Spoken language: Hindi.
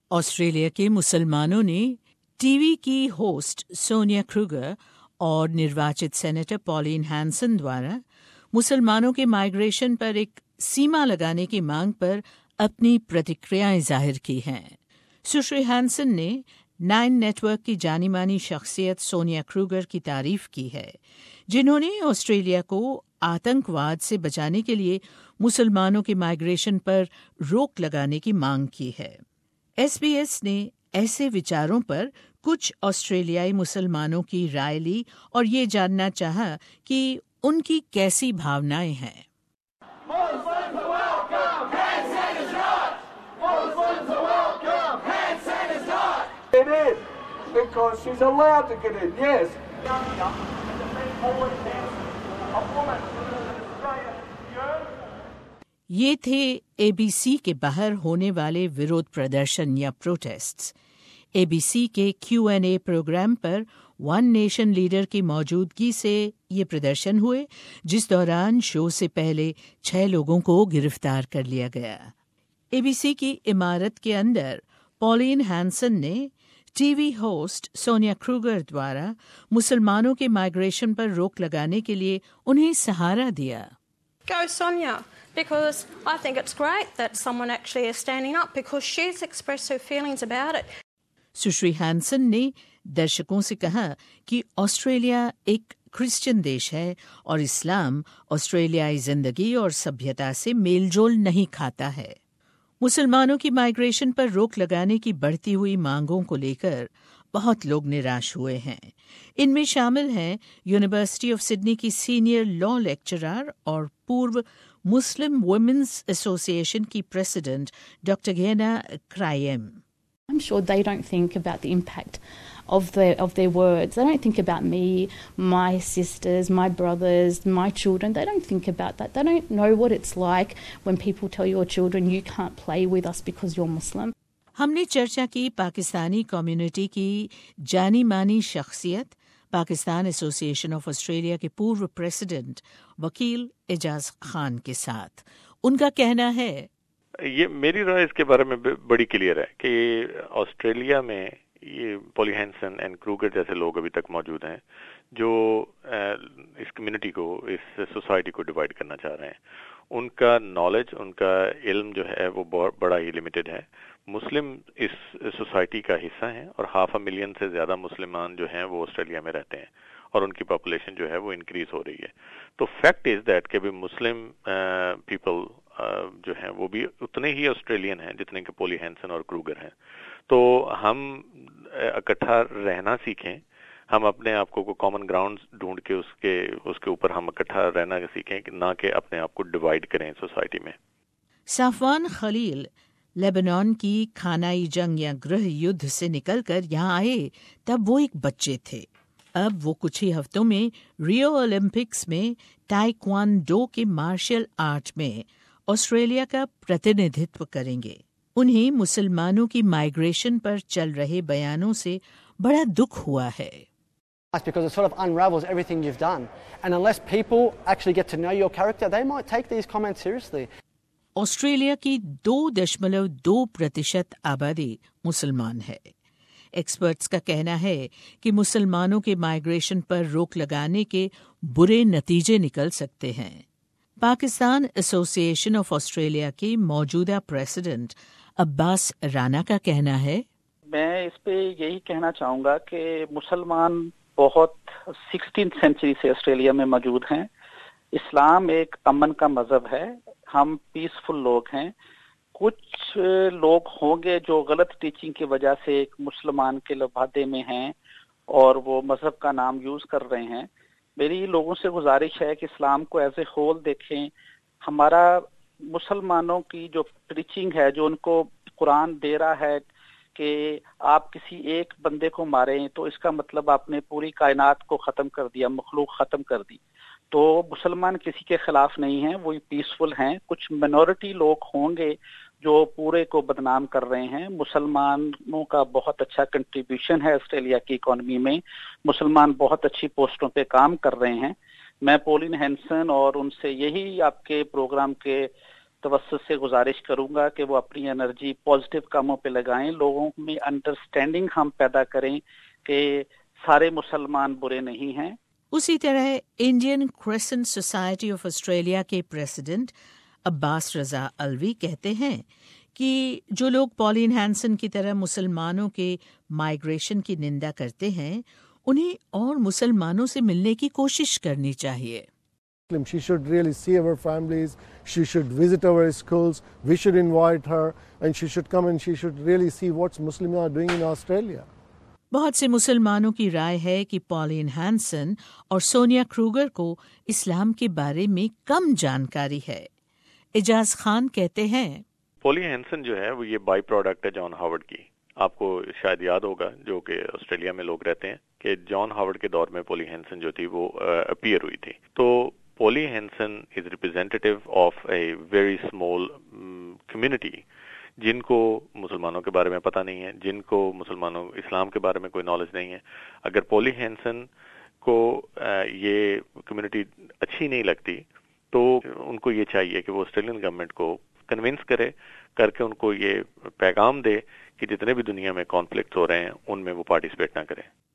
ऑस्ट्रेलिया के मुसलमानों ने टीवी की होस्ट सोनिया क्रूगर और निर्वाचित सेनेटर पॉलिन हैंसन द्वारा मुसलमानों के माइग्रेशन पर एक सीमा लगाने की मांग पर अपनी प्रतिक्रियाएं जाहिर की हैं। सुश्री हैंसन ने 9 नेटवर्क की जानी मानी शख्सियत सोनिया क्रूगर की तारीफ की है, जिन्होंने ऑस्ट्रेलिया को आतंकवाद से बचाने के लिए मुसलमानों के माइग्रेशन पर रोक लगाने की मांग की है। SBS ने ऐसे विचारों पर कुछ ऑस्ट्रेलियाई मुसलमानों की राय ली और ये जानना चाहा कि उनकी कैसी भावनाएं हैं। It is, because she's allowed to get in, yes. ये थे ABC के बाहर होने वाले विरोध प्रदर्शन या प्रोटेस्ट्स। ABC के Q&A प्रोग्राम पर वन नेशन लीडर की मौजूदगी से ये प्रदर्शन हुए, जिस दौरान शो से पहले 6 लोगों को गिरफ्तार कर लिया गया। ABC की इमारत के अंदर पॉलिन हैंसन ने टीवी होस्ट सोनिया क्रूगर द्वारा मुसलमानों के माइग्रेशन पर रोक लगाने के लिए उन्हें सहारा दिया। Go Sonia, because I think it's great that someone actually is standing up because she's expressed her feelings about it. सुश्री हैंसन ने दर्शकों से कहा कि ऑस्ट्रेलिया एक क्रिश्चियन देश है और इस्लाम ऑस्ट्रेलियाई जिंदगी और सभ्यता से मेलजोल नहीं खाता है। मुसलमानों की माइग्रेशन पर रोक लगाने की बढ़ती हुई मांगों को लेकर बहुत लोग निराश हुए हैं। इनमें शामिल हैं यूनिवर्सिटी ऑफ सिडनी की सीनियर लॉ लेक्चरर और पूर्व मुस्लिम वुमेन्स एसोसिएशन की president doctor Ghena Krayem. I'm sure they don't think about the impact of their words. They don't think about me, my sisters, my brothers, my children. They don't think about that. They don't know what it's like when people tell your children you can't play with us because you're Muslim. हमने चर्चा की पाकिस्तानी कम्युनिटी की जानी मानी शख्सियत पाकिस्तान एसोसिएशन ऑफ ऑस्ट्रेलिया के पूर्व प्रेसिडेंट वकील एजाज खान के साथ। उनका कहना है, ये मेरी राय इसके बारे में बड़ी क्लियर है कि ऑस्ट्रेलिया में ये पॉली हैंसन एंड क्रूगर जैसे लोग अभी तक मौजूद हैं जो इस कम्युनिटी को, इस सोसाइटी को डिवाइड करना चाह रहे हैं। उनका नॉलेज, उनका इल्म जो है वो बड़ा ही लिमिटेड है। मुस्लिम इस सोसाइटी का हिस्सा हैं और 500,000 से ज़्यादा मुसलमान जो हैं वो ऑस्ट्रेलिया में रहते हैं और उनकी पॉपुलेशन जो है वो इंक्रीज हो रही है। तो फैक्ट इज़ दैट कि भी मुस्लिम पीपल जो हैं वो भी उतने ही ऑस्ट्रेलियन हैं जितने के पॉली हैंसन और क्रूगर हैं। तो हम इकट्ठा रहना सीखें, हम अपने आप को कॉमन ग्राउंड ढूंढ के उसके ऊपर हम इकट्ठा रहना सीखें, ना कि अपने आप को डिवाइड करें सोसाइटी में। साफवान खलील लेबनान की खानाई जंग या गृह युद्ध से निकलकर यहाँ आए तब वो एक बच्चे थे। अब वो कुछ ही हफ्तों में रियो ओलंपिक्स में ताइक्वांडो के मार्शल आर्ट में ऑस्ट्रेलिया का प्रतिनिधित्व करेंगे। उन्हें मुसलमानों की माइग्रेशन पर चल रहे बयानों से बड़ा दुख हुआ है। Because it sort of unravels everything you've done, and unless people actually get to know your character, they might take these comments seriously. Australia की 2.2% आबादी मुसलमान है। एक्सपर्ट्स का कहना है कि मुसलमानों के माइग्रेशन पर रोक लगाने के बुरे नतीजे निकल सकते हैं। पाकिस्तान एसोसिएशन ऑफ ऑस्ट्रेलिया के मौजूदा प्रेसिडेंट अब्बास राना का कहना है, मैं इस पे यही कहना चाहूँगा कि मुसलमान बहुत 16th सेंचुरी से ऑस्ट्रेलिया में मौजूद हैं। इस्लाम एक अमन का मजहब है, हम पीसफुल लोग हैं। कुछ लोग होंगे जो गलत टीचिंग की वजह से एक मुसलमान के लबादे में हैं और वो मजहब का नाम यूज कर रहे हैं। मेरी लोगों से गुजारिश है कि इस्लाम को एज ए होल देखें। हमारा मुसलमानों की जो टीचिंग है, जो उनको कुरान दे रहा है कि आप किसी एक बंदे को मारें तो इसका मतलब आपने पूरी कायनात को ख़त्म कर दिया, मखलूक ख़त्म कर दी। तो मुसलमान किसी के खिलाफ नहीं हैं, वो पीसफुल हैं। कुछ मिनॉरिटी लोग होंगे जो पूरे को बदनाम कर रहे हैं। मुसलमानों का बहुत अच्छा कंट्रीब्यूशन है ऑस्ट्रेलिया की इकॉनमी में। मुसलमान बहुत अच्छी पोस्टों पे काम कर रहे हैं। मैं पॉलिन हैंसन और उनसे यही आपके प्रोग्राम के तवज्जुह से गुजारिश करूंगा कि वो अपनी एनर्जी पॉजिटिव कामों पे लगाएं, लोगों में अंडरस्टैंडिंग हम पैदा करें कि सारे मुसलमान बुरे नहीं हैं। उसी तरह Indian crescent society of Australia के प्रेसिडेंट अब्बास रजा अलवी कहते हैं कि जो लोग पॉलिन हैंसन की तरह मुसलमानों के माइग्रेशन की निंदा करते हैं, उन्हें और मुसलमानों से मिलने की कोशिश करनी चाहिए। She should really see our families, she should visit our schools, we should invite her and she should come and she should really see what Muslims are doing in Australia. बहुत से मुसलमानों की राय है कि पॉलिन हैंसन और सोनिया क्रूगर को इस्लाम के बारे में कम जानकारी है। इजाज खान कहते हैं, पॉली हैंसन जो है वो ये बाई प्रोडक्ट है जॉन हावर्ड की। आपको शायद याद होगा, जो कि ऑस्ट्रेलिया में लोग रहते हैं, कि जॉन हावर्ड के दौर में पॉली हैंसन जो थी वो अपीयर हुई थी। तो Pauline Hanson is representative of a very small community जिनको मुसलमानों के बारे में पता नहीं है, जिनको मुसलमानों इस्लाम के बारे में कोई नॉलेज नहीं है। अगर पॉली हैंसन को ये कम्युनिटी अच्छी नहीं लगती तो उनको ये चाहिए कि वो ऑस्ट्रेलियन गवर्नमेंट को कन्विंस करके उनको ये पैगाम दे कि जितने भी दुनिया में कॉन्फ्लिक्ट हो रहे हैं उनमें वो पार्टिसिपेट ना करें।